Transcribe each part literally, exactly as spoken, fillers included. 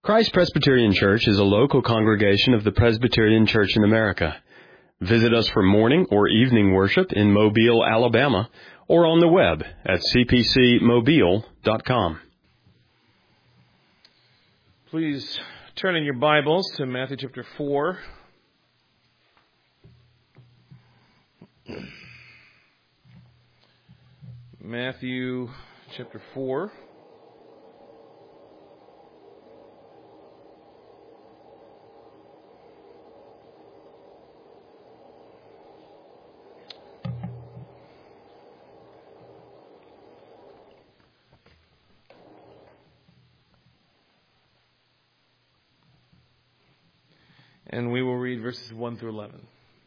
Christ Presbyterian Church is a local congregation of the Presbyterian Church in America. Visit us for morning or evening worship in Mobile, Alabama, or on the web at c p c mobile dot com. Please turn in your Bibles to Matthew chapter four. Matthew chapter four. And we will read verses one through eleven.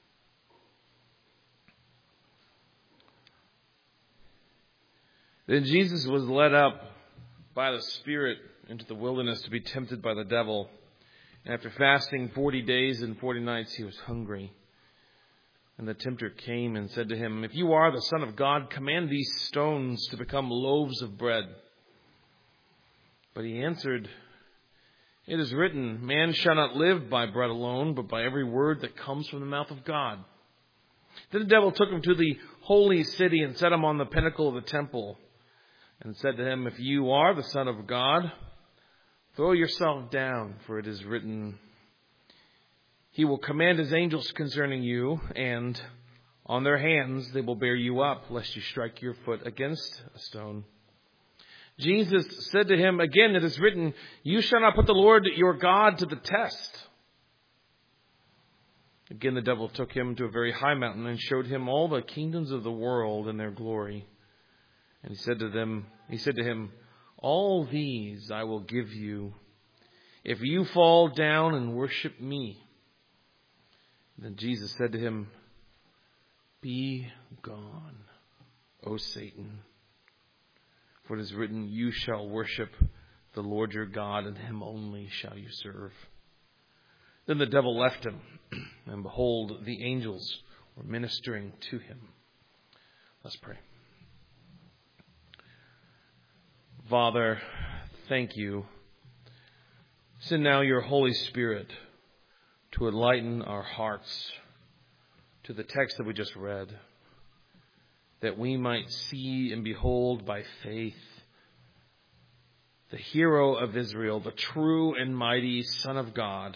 Then Jesus was led up by the Spirit into the wilderness to be tempted by the devil. And after fasting forty days and forty nights, he was hungry. And the tempter came and said to him, "If you are the Son of God, command these stones to become loaves of bread." But he answered, "It is written, man shall not live by bread alone, but by every word that comes from the mouth of God." Then the devil took him to the holy city and set him on the pinnacle of the temple and said to him, "If you are the Son of God, throw yourself down, for it is written, He will command His angels concerning you, and on their hands they will bear you up, lest you strike your foot against a stone." Jesus said to him, "Again, it is written, you shall not put the Lord your God to the test." Again, the devil took him to a very high mountain and showed him all the kingdoms of the world and their glory. And he said to them, he said to him, "All these I will give you, if you fall down and worship me." Then Jesus said to him, "Be gone, O Satan. For it is written, you shall worship the Lord your God, and Him only shall you serve." Then the devil left him, and behold, the angels were ministering to him. Let's pray. Father, thank you. Send now your Holy Spirit to enlighten our hearts to the text that we just read, that we might see and behold by faith the hero of Israel, the true and mighty Son of God,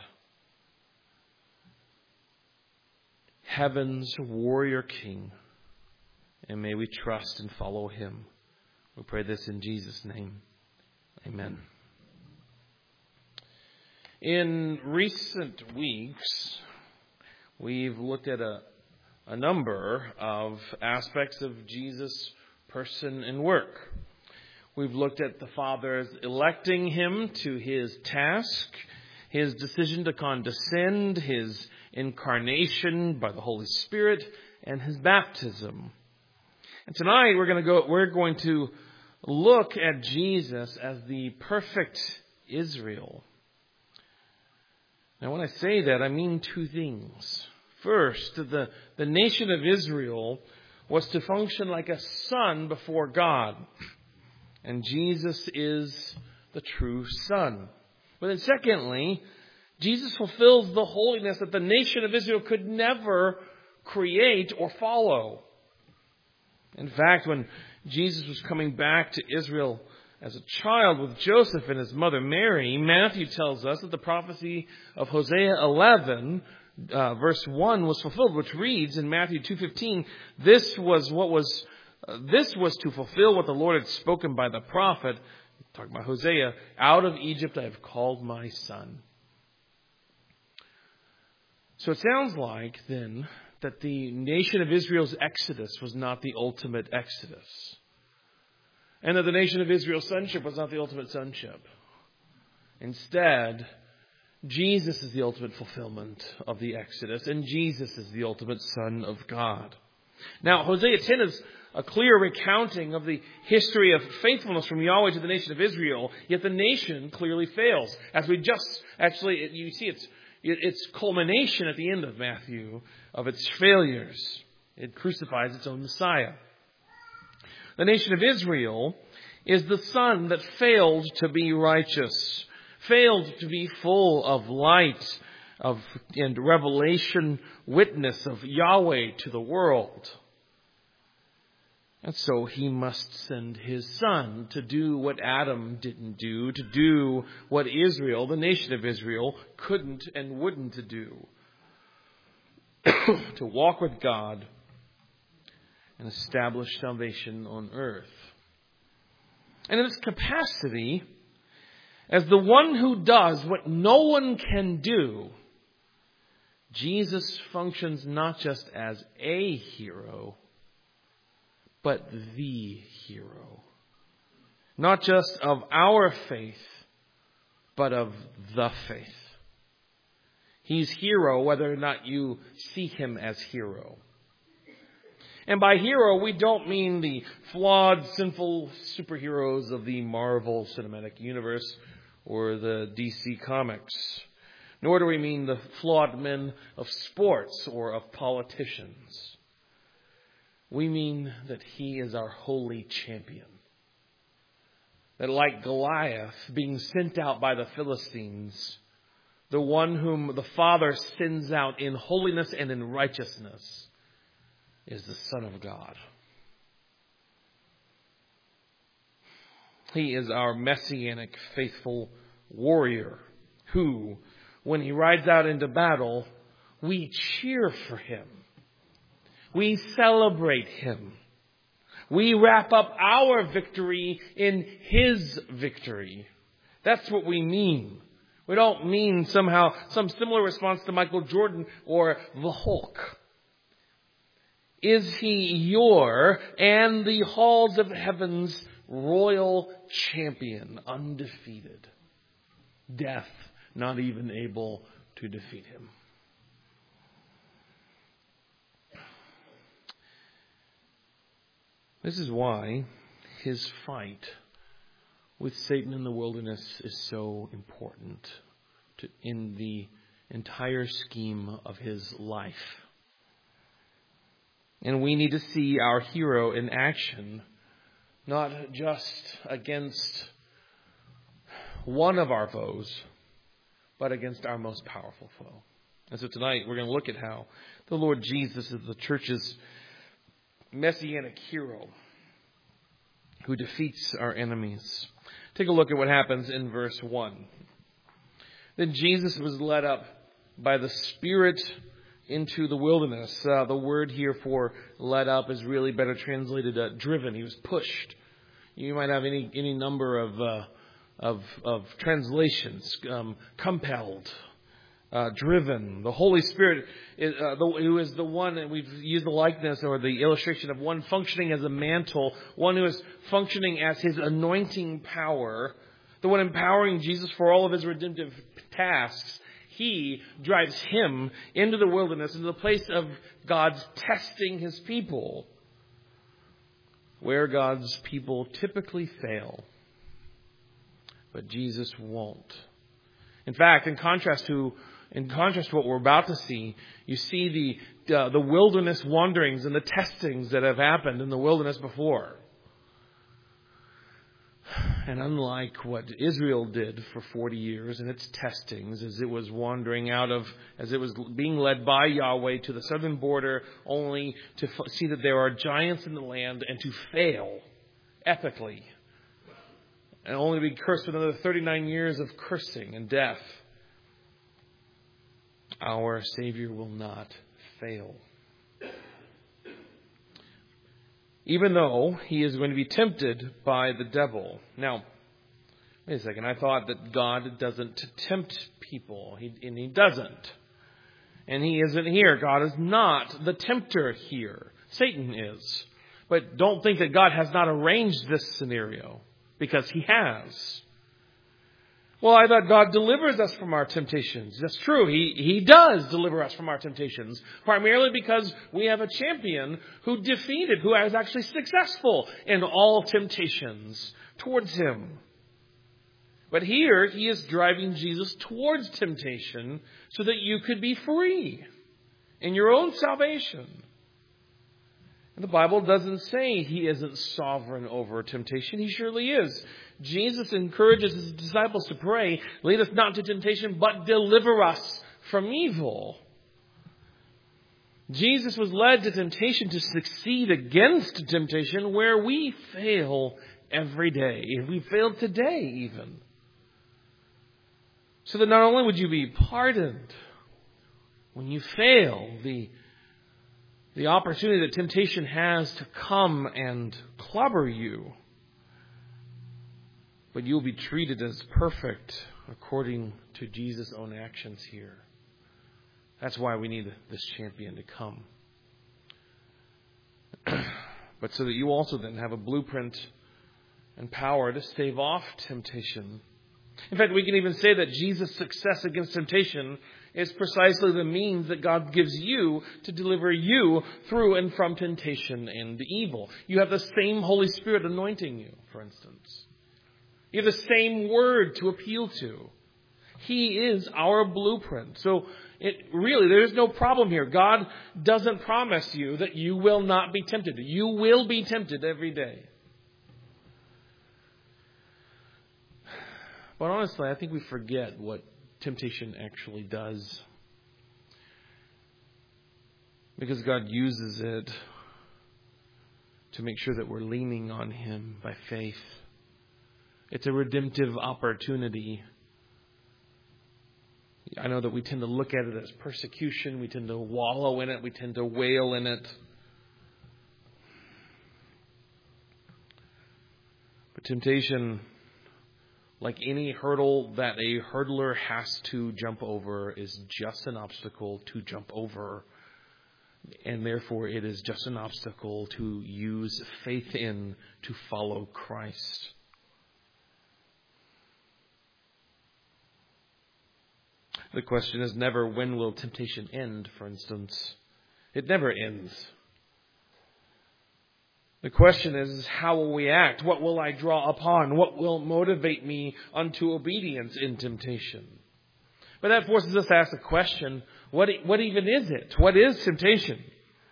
heaven's warrior king, and may we trust and follow Him. We pray this in Jesus' name. Amen. In recent weeks, we've looked at a a number of aspects of Jesus' person and work. We've looked at the Father's electing Him to His task, His decision to condescend, His incarnation by the Holy Spirit, and His baptism. And tonight we're going to go, we're going to look at Jesus as the perfect Israel. Now, when I say that, I mean two things. First, the, the nation of Israel was to function like a son before God. And Jesus is the true Son. But then secondly, Jesus fulfills the holiness that the nation of Israel could never create or follow. In fact, when Jesus was coming back to Israel as a child with Joseph and his mother Mary, Matthew tells us that the prophecy of Hosea eleven Uh, verse one was fulfilled, which reads in Matthew two fifteen, this was what was uh, this was to fulfill what the Lord had spoken by the prophet, talking about Hosea, "Out of Egypt I have called my son." So it sounds like then that the nation of Israel's exodus was not the ultimate exodus, and that the nation of Israel's sonship was not the ultimate sonship. Instead, Jesus is the ultimate fulfillment of the Exodus, and Jesus is the ultimate Son of God. Now, Hosea ten is a clear recounting of the history of faithfulness from Yahweh to the nation of Israel, yet the nation clearly fails. As we just, actually, you see its, its culmination at the end of Matthew of its failures. It crucifies its own Messiah. The nation of Israel is the son that failed to be righteous, failed to be full of light of and revelation witness of Yahweh to the world. And so he must send his son to do what Adam didn't do, to do what Israel, the nation of Israel, couldn't and wouldn't do. To walk with God and establish salvation on earth. And in this capacity, as the one who does what no one can do, Jesus functions not just as a hero, but the hero. Not just of our faith, but of the faith. He's hero whether or not you see him as hero. And by hero, we don't mean the flawed, sinful superheroes of the Marvel Cinematic Universe or the D C Comics. Nor do we mean the flawed men of sports or of politicians. We mean that he is our holy champion. That like Goliath being sent out by the Philistines, the one whom the Father sends out in holiness and in righteousness is the Son of God. He is our messianic faithful warrior who, when he rides out into battle, we cheer for him. We celebrate him. We wrap up our victory in his victory. That's what we mean. We don't mean somehow some similar response to Michael Jordan or the Hulk. Is he your and the halls of heaven's royal champion, undefeated? Death not even able to defeat him. This is why his fight with Satan in the wilderness is so important to, in the entire scheme of his life. And we need to see our hero in action, not just against one of our foes, but against our most powerful foe. And so tonight we're going to look at how the Lord Jesus is the church's messianic hero who defeats our enemies. Take a look at what happens in verse one. Then Jesus was led up by the Spirit into the wilderness. Uh, the word here for led up is really better translated uh, driven. He was pushed. You might have any any number of uh, of, of translations. Um, compelled. Uh, driven. The Holy Spirit is, uh, the, who is the one that we've used the likeness or the illustration of one functioning as a mantle, one who is functioning as his anointing power, the one empowering Jesus for all of his redemptive tasks. He drives him into the wilderness, into the place of God's testing his people, where God's people typically fail. But Jesus won't. In fact, in contrast to In contrast to what we're about to see, you see the uh, the wilderness wanderings and the testings that have happened in the wilderness before. And unlike what Israel did for forty years in its testings, as it was wandering out of, as it was being led by Yahweh to the southern border, only to f- see that there are giants in the land and to fail epically. And only to be cursed with another thirty-nine years of cursing and death. Our Savior will not fail. Even though he is going to be tempted by the devil. Now, wait a second. I thought that God doesn't tempt people. He, and he doesn't. And he isn't here. God is not the tempter here. Satan is. But don't think that God has not arranged this scenario. Because he has. Well, I thought God delivers us from our temptations. That's true. He, he does deliver us from our temptations. Primarily because we have a champion who defeated, who is actually successful in all temptations towards him. But here, he is driving Jesus towards temptation so that you could be free in your own salvation. And the Bible doesn't say he isn't sovereign over temptation. He surely is. Jesus encourages his disciples to pray, lead us not into temptation, but deliver us from evil. Jesus was led to temptation to succeed against temptation where we fail every day. We fail today even. So that not only would you be pardoned, when you fail, the, the opportunity that temptation has to come and clobber you, but you'll be treated as perfect according to Jesus' own actions here. That's why we need this champion to come. But so that you also then have a blueprint and power to stave off temptation. In fact, we can even say that Jesus' success against temptation is precisely the means that God gives you to deliver you through and from temptation and evil. You have the same Holy Spirit anointing you, for instance. You have the same word to appeal to. He is our blueprint. So it really, there is no problem here. God doesn't promise you that you will not be tempted. You will be tempted every day. But honestly, I think we forget what temptation actually does. Because God uses it to make sure that we're leaning on Him by faith. It's a redemptive opportunity. I know that we tend to look at it as persecution. We tend to wallow in it. We tend to wail in it. But temptation, like any hurdle that a hurdler has to jump over, is just an obstacle to jump over. And therefore it is just an obstacle to use faith in to follow Christ. The question is never, when will temptation end, for instance? It never ends. The question is, how will we act? What will I draw upon? What will motivate me unto obedience in temptation? But that forces us to ask the question, what, what even is it? What is temptation?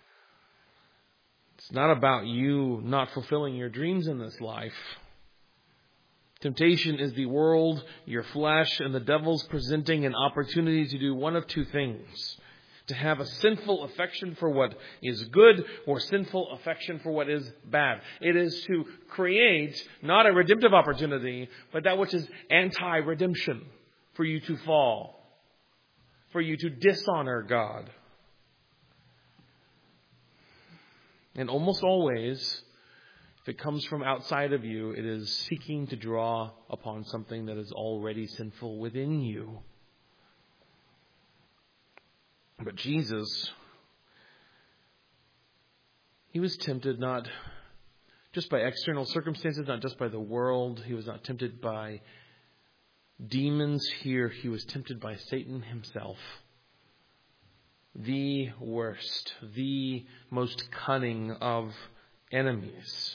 It's not about you not fulfilling your dreams in this life. Temptation is the world, your flesh, and the devil's presenting an opportunity to do one of two things. To have a sinful affection for what is good or sinful affection for what is bad. It is to create not a redemptive opportunity, but that which is anti-redemption, for you to fall, for you to dishonor God. And almost always, if it comes from outside of you, it is seeking to draw upon something that is already sinful within you. But Jesus, He was tempted not just by external circumstances, not just by the world. He was not tempted by demons here. He was tempted by Satan himself. The worst, the most cunning of enemies.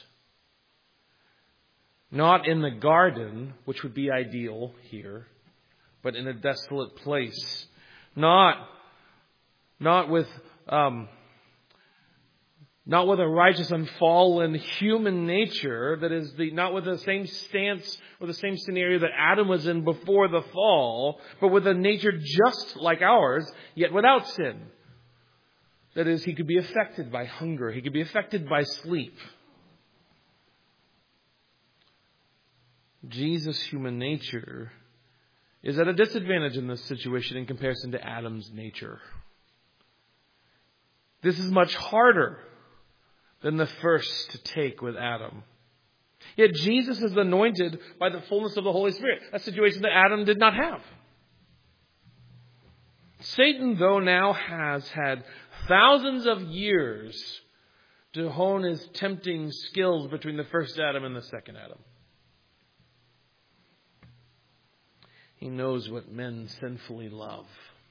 Not in the garden, which would be ideal here, but in a desolate place. Not, not with, um, not with a righteous and fallen human nature that is the, not with the same stance or the same scenario that Adam was in before the fall, but with a nature just like ours, yet without sin. That is, he could be affected by hunger. He could be affected by sleep. Jesus' human nature is at a disadvantage in this situation in comparison to Adam's nature. This is much harder than the first to take with Adam. Yet Jesus is anointed by the fullness of the Holy Spirit, a situation that Adam did not have. Satan, though, now has had thousands of years to hone his tempting skills between the first Adam and the second Adam. He knows what men sinfully love.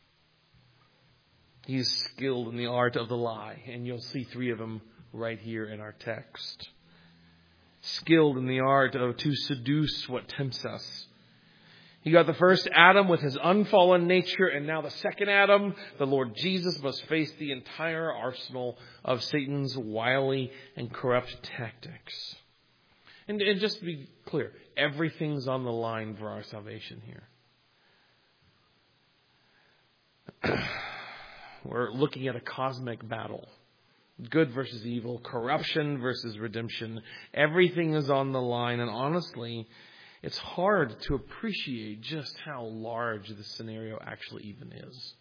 He's skilled in the art of the lie, and you'll see three of them right here in our text. Skilled in the art of to seduce what tempts us. He got the first Adam with his unfallen nature, and now the second Adam, the Lord Jesus, must face the entire arsenal of Satan's wily and corrupt tactics. And, and just to be clear, everything's on the line for our salvation here. We're looking at a cosmic battle. Good versus evil, corruption versus redemption. Everything is on the line. And honestly, it's hard to appreciate just how large the scenario actually even is.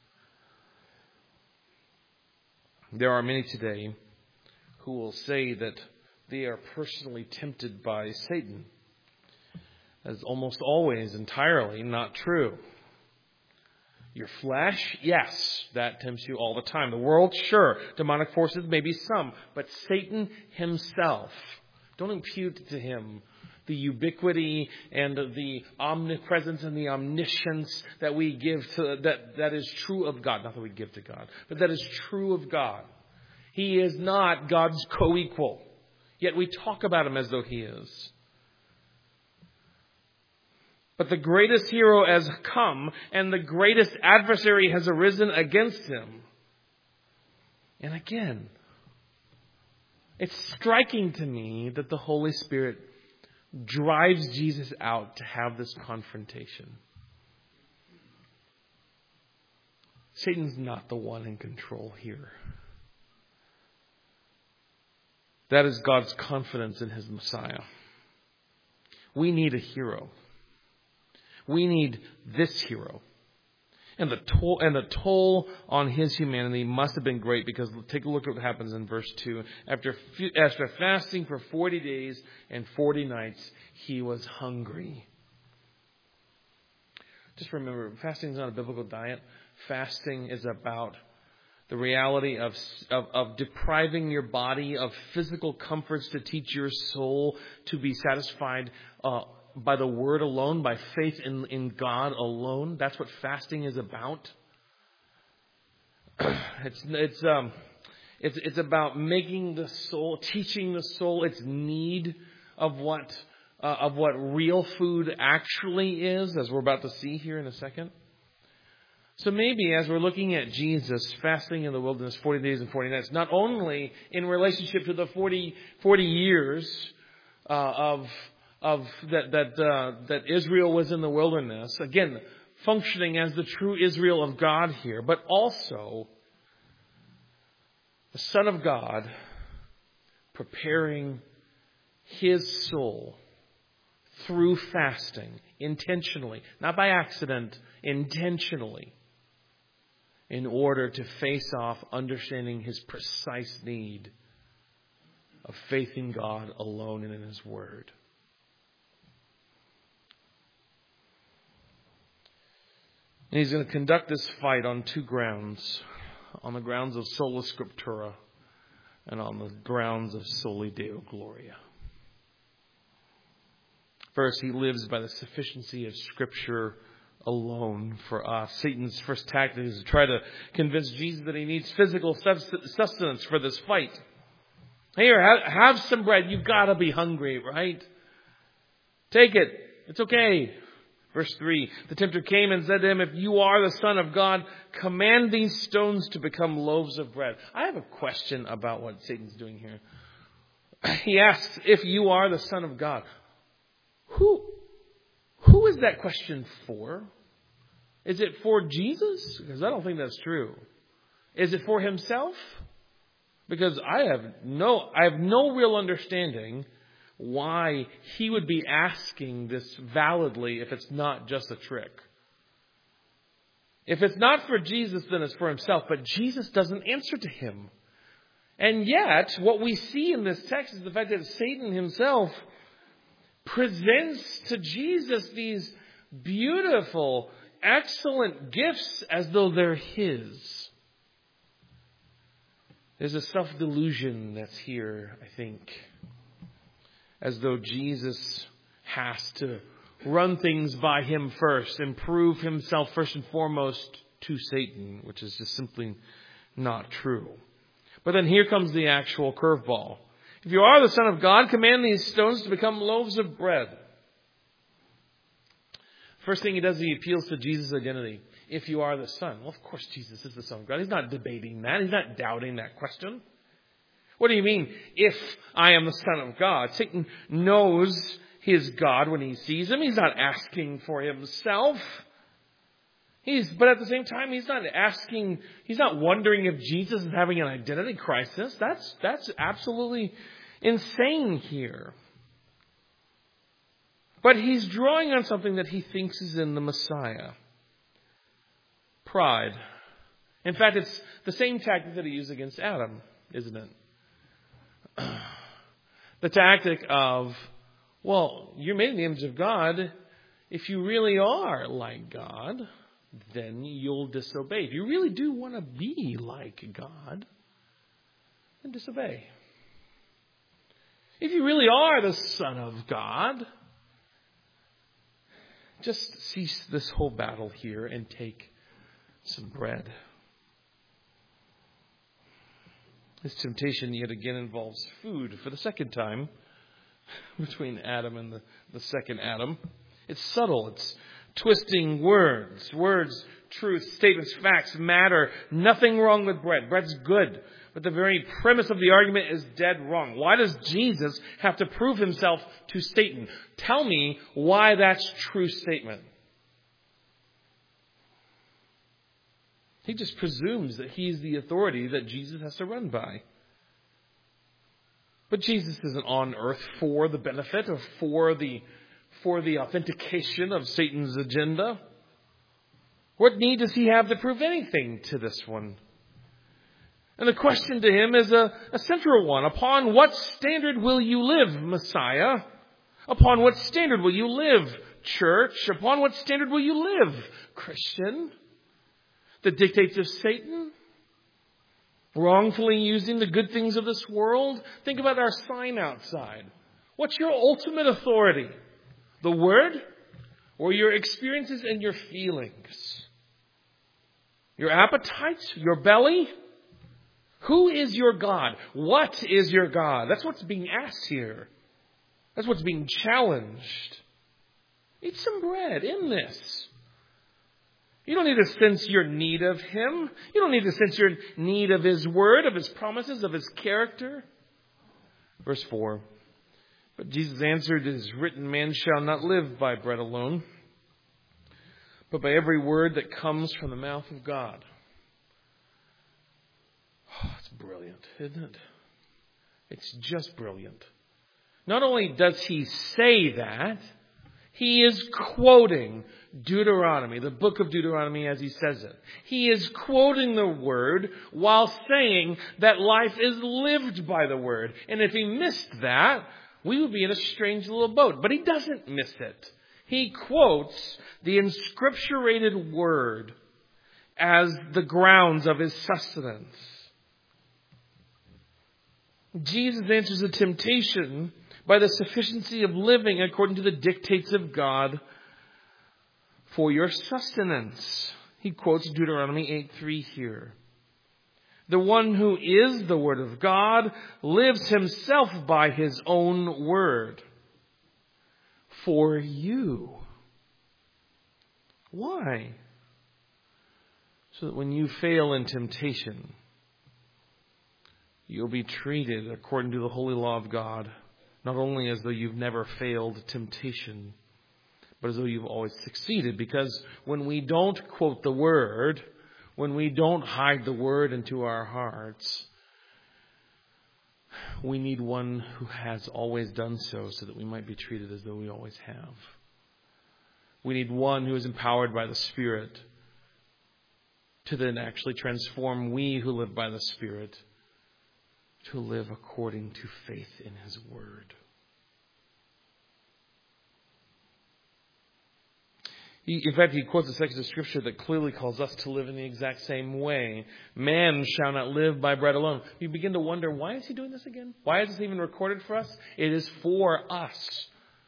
There are many today who will say that they are personally tempted by Satan. That is almost always entirely not true. Your flesh, yes, that tempts you all the time. The world, sure. Demonic forces, maybe some. But Satan himself, don't impute to him the ubiquity and the omnipresence and the omniscience that we give to, that, that is true of God. Not that we give to God, but that is true of God. He is not God's co-equal. Yet we talk about him as though he is. But the greatest hero has come, and the greatest adversary has arisen against him. And again, it's striking to me that the Holy Spirit drives Jesus out to have this confrontation. Satan's not the one in control here. That is God's confidence in his Messiah. We need a hero. We need this hero. And the toll, and the toll on his humanity must have been great, because take a look at what happens in verse two. After, after fasting for forty days and forty nights, he was hungry. Just remember, fasting is not a biblical diet. Fasting is about the reality of, of, of depriving your body of physical comforts to teach your soul to be satisfied uh, by the Word alone, by faith in, in God alone. That's what fasting is about. It's it's um it's it's about making the soul, teaching the soul its need of what uh, of what real food actually is, as we're about to see here in a second. So maybe as we're looking at Jesus fasting in the wilderness forty days and forty nights, not only in relationship to the forty, forty years uh, of of that that uh, that Israel was in the wilderness, again functioning as the true Israel of God here, but also the Son of God preparing his soul through fasting intentionally, not by accident, intentionally, in order to face off understanding his precise need of faith in God alone and in his Word. And he's going to conduct this fight on two grounds. On the grounds of sola scriptura and on the grounds of soli deo gloria. First, he lives by the sufficiency of Scripture alone for us. Satan's first tactic is to try to convince Jesus that he needs physical sustenance for this fight. Here, have, have some bread. You've got to be hungry, right? Take it. It's okay. Verse three, the tempter came and said to him, if you are the Son of God, command these stones to become loaves of bread. I have a question about what Satan's doing here. He asks, if you are the Son of God, who, who is that question for? Is it for Jesus? Because I don't think that's true. Is it for himself? Because I have no, I have no real understanding why he would be asking this validly if it's not just a trick. If it's not for Jesus, then it's for himself. But Jesus doesn't answer to him. And yet, what we see in this text is the fact that Satan himself presents to Jesus these beautiful, excellent gifts as though they're his. There's a self-delusion that's here, I think. As though Jesus has to run things by him first and prove himself first and foremost to Satan, which is just simply not true. But then here comes the actual curveball. If you are the Son of God, command these stones to become loaves of bread. First thing he does, he appeals to Jesus' identity. If you are the Son. Well, of course Jesus is the Son of God. He's not debating that. He's not doubting that question. What do you mean, if I am the Son of God? Satan knows his God when he sees him. He's not asking for himself. He's, but at the same time, he's not asking, he's not wondering if Jesus is having an identity crisis. That's, that's absolutely insane here. But he's drawing on something that he thinks is in the Messiah. Pride. In fact, it's the same tactic that he used against Adam, isn't it? The tactic of, well, you're made in the image of God. If you really are like God, then you'll disobey. If you really do want to be like God, then disobey. If you really are the Son of God, just cease this whole battle here and take some bread. This temptation yet again involves food for the second time between Adam and the, the second Adam. It's subtle. It's twisting words. Words, truth, statements, facts matter. Nothing wrong with bread. Bread's good. But the very premise of the argument is dead wrong. Why does Jesus have to prove himself to Satan? Tell me why that's a true statement. He just presumes that he's the authority that Jesus has to run by. But Jesus isn't on earth for the benefit or for the, for the authentication of Satan's agenda. What need does he have to prove anything to this one? And the question to him is a, a central one. Upon what standard will you live, Messiah? Upon what standard will you live, church? Upon what standard will you live, Christian? The dictates of Satan? Wrongfully using the good things of this world? Think about our sign outside. What's your ultimate authority? The Word? Or your experiences and your feelings? Your appetites? Your belly? Who is your God? What is your God? That's what's being asked here. That's what's being challenged. Eat some bread in this. You don't need to sense your need of Him. You don't need to sense your need of His Word, of His promises, of His character. Verse four. But Jesus answered, "It is written, man shall not live by bread alone, but by every word that comes from the mouth of God." Oh, it's brilliant, isn't it? It's just brilliant. Not only does He say that, He is quoting Deuteronomy, the book of Deuteronomy as He says it. He is quoting the Word while saying that life is lived by the Word. And if He missed that, we would be in a strange little boat. But He doesn't miss it. He quotes the inscripturated Word as the grounds of His sustenance. Jesus answers the temptation by the sufficiency of living according to the dictates of God for your sustenance. He quotes Deuteronomy eight three here. The one who is the Word of God lives himself by his own word. For you. Why? So that when you fail in temptation, you'll be treated according to the holy law of God, not only as though you've never failed temptation, but as though you've always succeeded. Because when we don't quote the Word, when we don't hide the Word into our hearts, we need one who has always done so, so that we might be treated as though we always have. We need one who is empowered by the Spirit to then actually transform we who live by the Spirit to live according to faith in His Word. He, in fact, he quotes a section of Scripture that clearly calls us to live in the exact same way. Man shall not live by bread alone. You begin to wonder, why is he doing this again? Why is this even recorded for us? It is for us.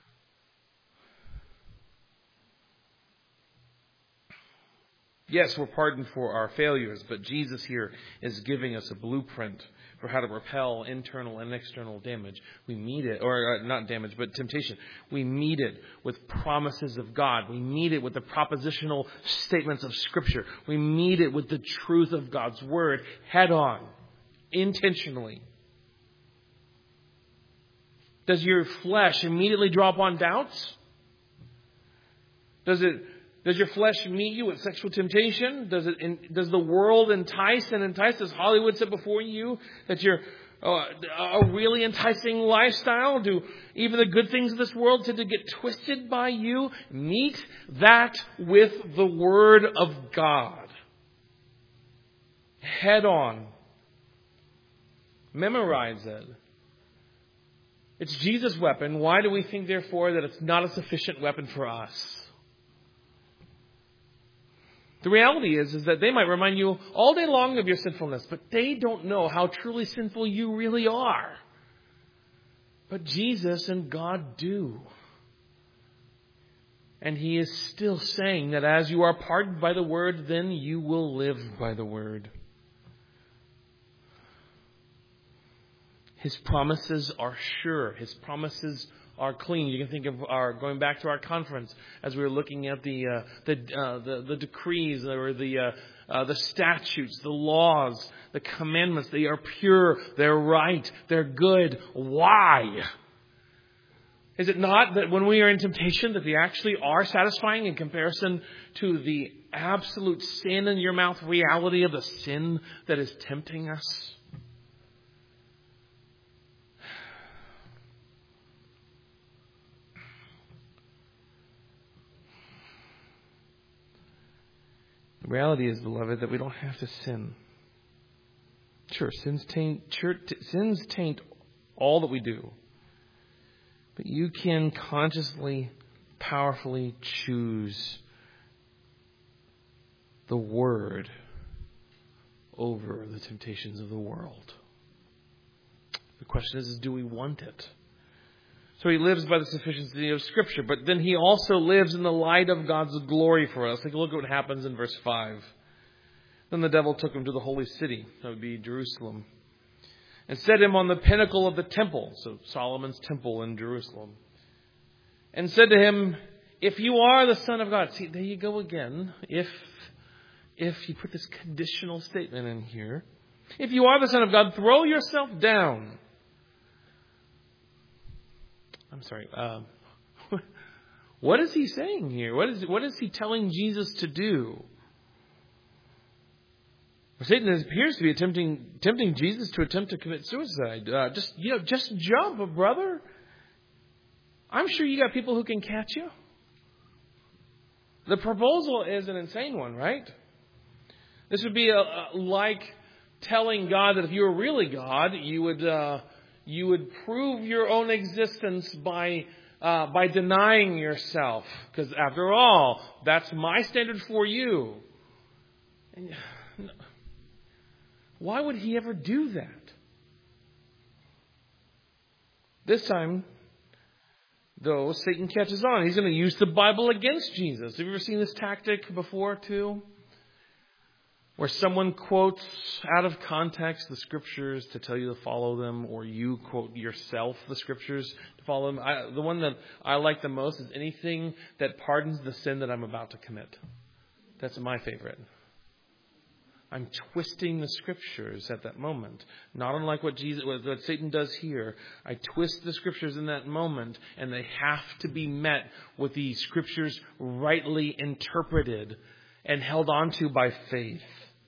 Yes, we're pardoned for our failures, but Jesus here is giving us a blueprint for how to repel internal and external damage. We meet it, or uh, not damage, but temptation. We meet it with promises of God. We meet it with the propositional statements of Scripture. We meet it with the truth of God's Word head on, intentionally. Does your flesh immediately drop on doubts? Does it? Does your flesh meet you with sexual temptation? Does it? Does the world entice and entice? Does Hollywood set before you that you're uh, a really enticing lifestyle? Do even the good things of this world tend to get twisted by you? Meet that with the Word of God. Head on. Memorize it. It's Jesus' weapon. Why do we think, therefore, that it's not a sufficient weapon for us? The reality is, is that they might remind you all day long of your sinfulness, but they don't know how truly sinful you really are. But Jesus and God do. And He is still saying that as you are pardoned by the Word, then you will live by the Word. His promises are sure. His promises are clean. You can think of our going back to our conference as we were looking at the uh, the, uh, the the decrees or the uh, uh, the statutes, the laws, the commandments. They are pure. They're right. They're good. Why? Is it not that when we are in temptation that they actually are satisfying in comparison to the absolute sin in your mouth reality of the sin that is tempting us? The reality is, beloved, that we don't have to sin. Sure, sins taint, sins taint all that we do. But you can consciously, powerfully choose the Word over the temptations of the world. The question is, is do we want it? So he lives by the sufficiency of Scripture, but then he also lives in the light of God's glory for us. Take a look at what happens in verse five. Then the devil took him to the holy city, that would be Jerusalem, and set him on the pinnacle of the temple, so Solomon's temple in Jerusalem, and said to him, if you are the Son of God. See, there you go again. If, if you put this conditional statement in here, if you are the Son of God, throw yourself down. I'm sorry. Um, what is he saying here? What is what is he telling Jesus to do? Satan appears to be attempting tempting Jesus to attempt to commit suicide. Uh, just you know, just jump, brother. I'm sure you got people who can catch you. The proposal is an insane one, right? This would be a, a, like telling God that if you were really God, you would. Uh, You would prove your own existence by uh, by denying yourself. Because after all, that's my standard for you. And, why would he ever do that? This time, though, Satan catches on. He's going to use the Bible against Jesus. Have you ever seen this tactic before, too? Where someone quotes out of context the Scriptures to tell you to follow them, or you quote yourself the Scriptures to follow them. I, the one that I like the most is anything that pardons the sin that I'm about to commit. That's my favorite. I'm twisting the Scriptures at that moment. Not unlike what Jesus, what Satan does here. I twist the Scriptures in that moment, and they have to be met with the Scriptures rightly interpreted and held onto by faith.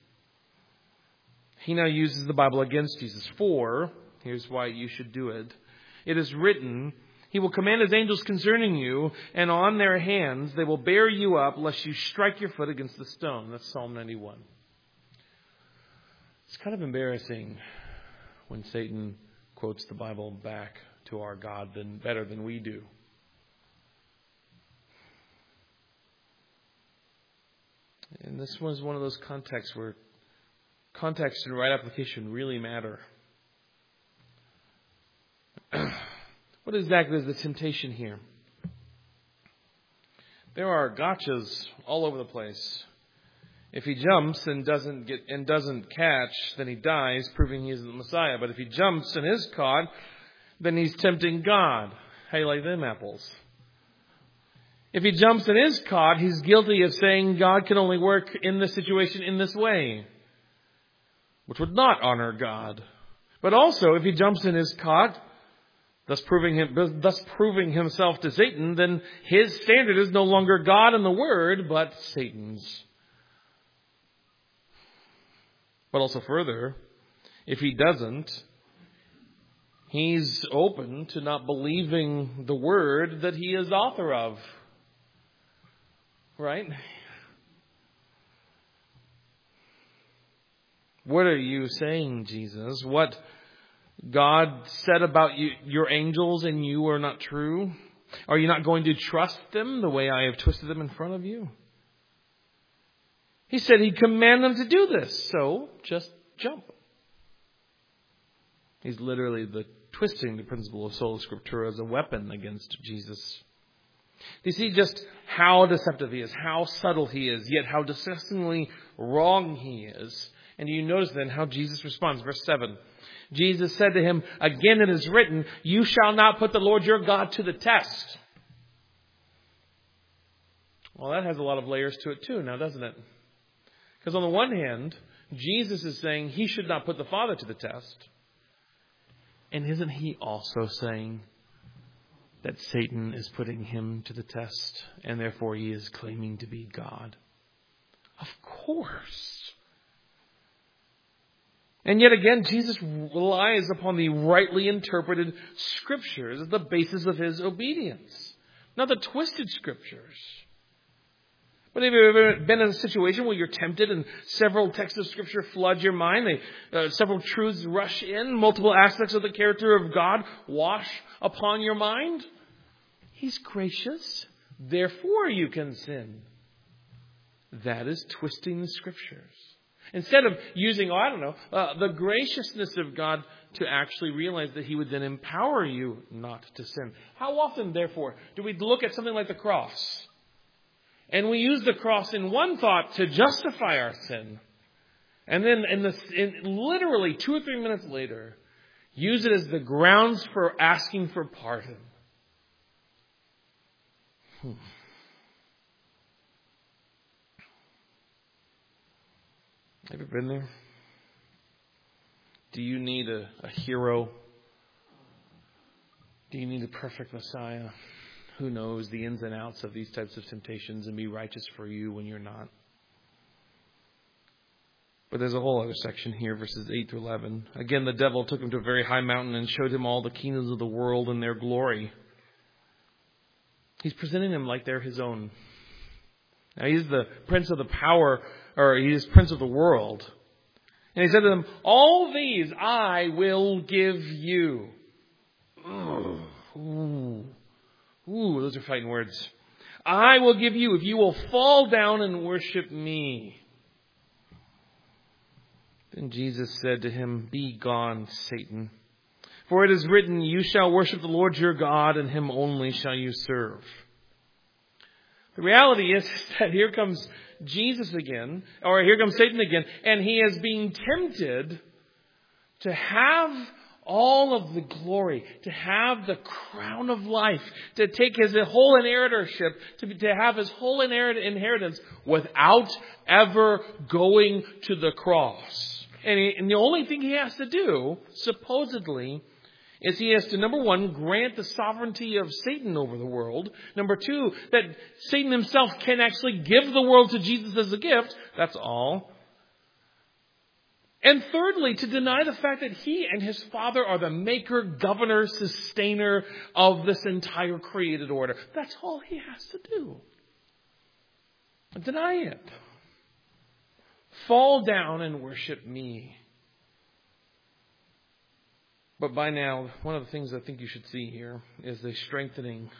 He now uses the Bible against Jesus. For, here's why you should do it. It is written, he will command his angels concerning you, and on their hands they will bear you up, lest you strike your foot against the stone. That's Psalm ninety-one. It's kind of embarrassing when Satan quotes the Bible back to our God than better than we do. And this was one of those contexts where context and right application really matter. What exactly is the temptation here? There are gotchas all over the place. If he jumps and doesn't get and doesn't catch, then he dies, proving he isn't the Messiah. But if he jumps and is caught, then he's tempting God. How do you like them apples? If he jumps and is caught, he's guilty of saying God can only work in this situation in this way, which would not honor God. But also, if he jumps and is caught, thus proving him, thus proving himself to Satan, then his standard is no longer God and the Word, but Satan's. But also further, if he doesn't, he's open to not believing the Word that he is author of. Right? What are you saying, Jesus? What God said about you, your angels and you are not true? Are you not going to trust them the way I have twisted them in front of you? He said he'd command them to do this, so just jump. He's literally the twisting the principle of sola scriptura as a weapon against Jesus. Do you see just how deceptive he is, how subtle he is, yet how disgustingly wrong he is? And do you notice then how Jesus responds? Verse seven. Jesus said to him, again it is written, you shall not put the Lord your God to the test. Well, that has a lot of layers to it too now, doesn't it? Because on the one hand, Jesus is saying he should not put the Father to the test. And isn't he also saying that Satan is putting him to the test and therefore he is claiming to be God? Of course. And yet again, Jesus relies upon the rightly interpreted Scriptures as the basis of his obedience, not the twisted Scriptures. But have you ever been in a situation where you're tempted and several texts of Scripture flood your mind? They, uh, several truths rush in. Multiple aspects of the character of God wash upon your mind. He's gracious. Therefore you can sin. That is twisting the Scriptures. Instead of using, oh, I don't know, uh, the graciousness of God to actually realize that he would then empower you not to sin. How often, therefore, do we look at something like the cross? And we use the cross in one thought to justify our sin. And then in the, in literally two or three minutes later, use it as the grounds for asking for pardon. Hmm. Have you been there? Do you need a, a hero? Do you need a perfect Messiah who knows the ins and outs of these types of temptations and be righteous for you when you're not? But there's a whole other section here, verses eight through eleven. Again, the devil took him to a very high mountain and showed him all the kingdoms of the world and their glory. He's presenting them like they're his own. Now, he's the prince of the power, or he's prince of the world. And he said to them, all these I will give you. Ooh, ooh, ooh, those are fighting words. I will give you if you will fall down and worship me. Then Jesus said to him, be gone, Satan. For it is written, you shall worship the Lord your God, and him only shall you serve. The reality is that here comes Jesus again, or here comes Satan again, and he is being tempted to have all of the glory, to have the crown of life, to take his whole inheritorship, to, be, to have his whole inheritance without ever going to the cross. And, he, and the only thing he has to do, supposedly, is he has to, number one, grant the sovereignty of Satan over the world. Number two, that Satan himself can actually give the world to Jesus as a gift. That's all. And thirdly, to deny the fact that he and his Father are the maker, governor, sustainer of this entire created order. That's all he has to do. Deny it. Fall down and worship me. But by now, one of the things I think you should see here is the strengthening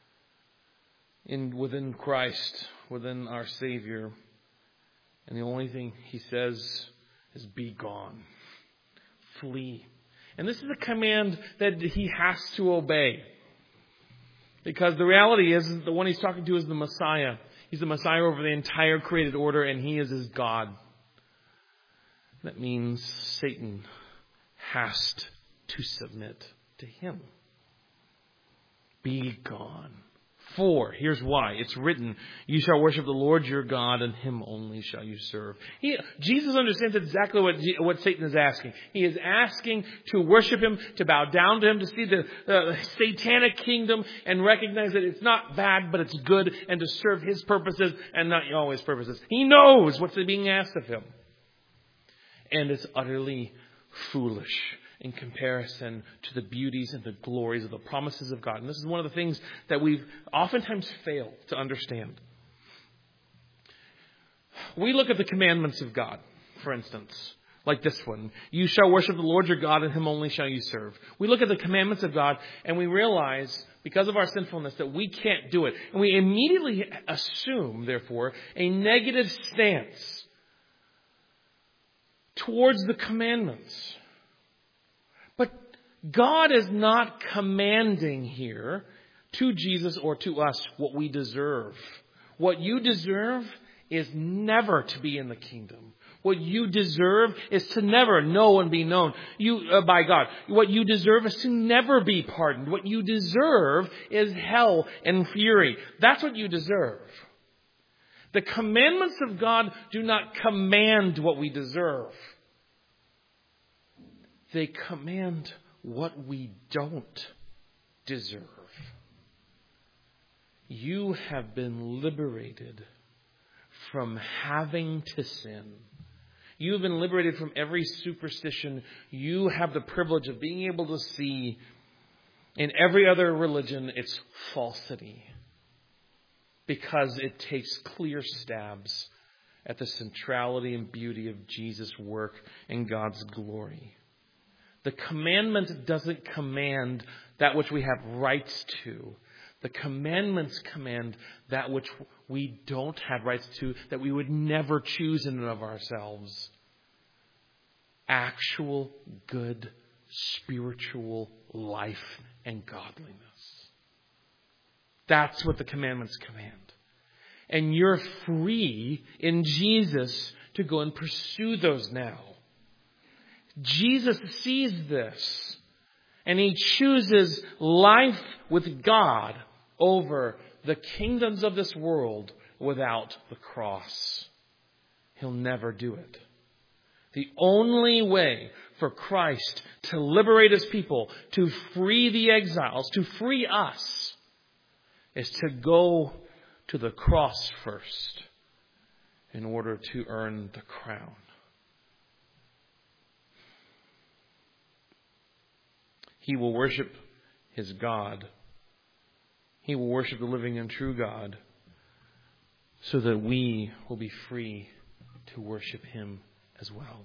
in within Christ, within our Savior. And the only thing he says is be gone. Flee. And this is a command that he has to obey. Because the reality is the one he's talking to is the Messiah. He's the Messiah over the entire created order, and he is his God. That means Satan has to to submit to him. Be gone. For, here's why. It's written, you shall worship the Lord your God, and Him only shall you serve. He, Jesus understands exactly what, what Satan is asking. He is asking to worship Him, to bow down to Him, to see the uh, satanic kingdom and recognize that it's not bad, but it's good, and to serve His purposes and not Yahweh's purposes. He knows what's being asked of Him. And it's utterly foolish in comparison to the beauties and the glories of the promises of God. And this is one of the things that we've oftentimes failed to understand. We look at the commandments of God, for instance, like this one. You shall worship the Lord your God, and Him only shall you serve. We look at the commandments of God, and we realize, because of our sinfulness, that we can't do it. And we immediately assume, therefore, a negative stance towards the commandments. But God is not commanding here to Jesus or to us what we deserve. What you deserve is never to be in the kingdom. What you deserve is to never know and be known you uh, by God. What you deserve is to never be pardoned. What you deserve is hell and fury. That's what you deserve. The commandments of God do not command what we deserve. They command what we don't deserve. You have been liberated from having to sin. You have been liberated from every superstition. You have the privilege of being able to see in every other religion its falsity, because it takes clear stabs at the centrality and beauty of Jesus' work and God's glory. The commandment doesn't command that which we have rights to. The commandments command that which we don't have rights to, that we would never choose in and of ourselves. Actual, good, spiritual life and godliness. That's what the commandments command. And you're free in Jesus to go and pursue those now. Jesus sees this, and He chooses life with God over the kingdoms of this world without the cross. He'll never do it. The only way for Christ to liberate His people, to free the exiles, to free us, is to go to the cross first in order to earn the crown. He will worship his God. He will worship the living and true God, so that we will be free to worship Him as well.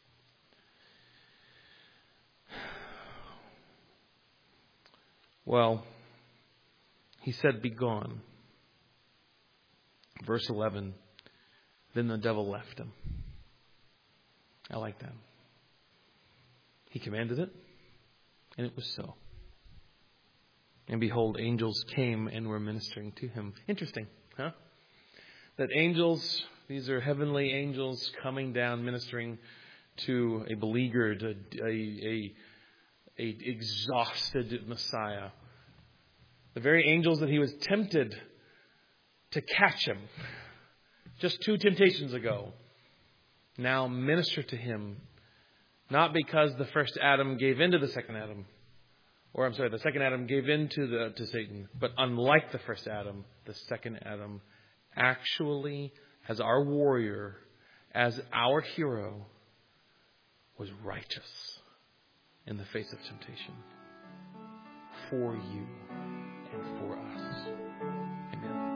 Well, He said, "Be gone." Verse eleven, then the devil left him. I like that. He commanded it, and it was so. And behold, angels came and were ministering to him. Interesting, huh? That angels, these are heavenly angels coming down, ministering to a beleaguered, a, a, a, a exhausted Messiah. The very angels that he was tempted to catch him just two temptations ago now minister to him, not because the first Adam gave in to the second Adam, or I'm sorry, the second Adam gave in to, the, to Satan, but unlike the first Adam, the second Adam actually, as our warrior, as our hero, was righteous in the face of temptation for you and for us. Amen.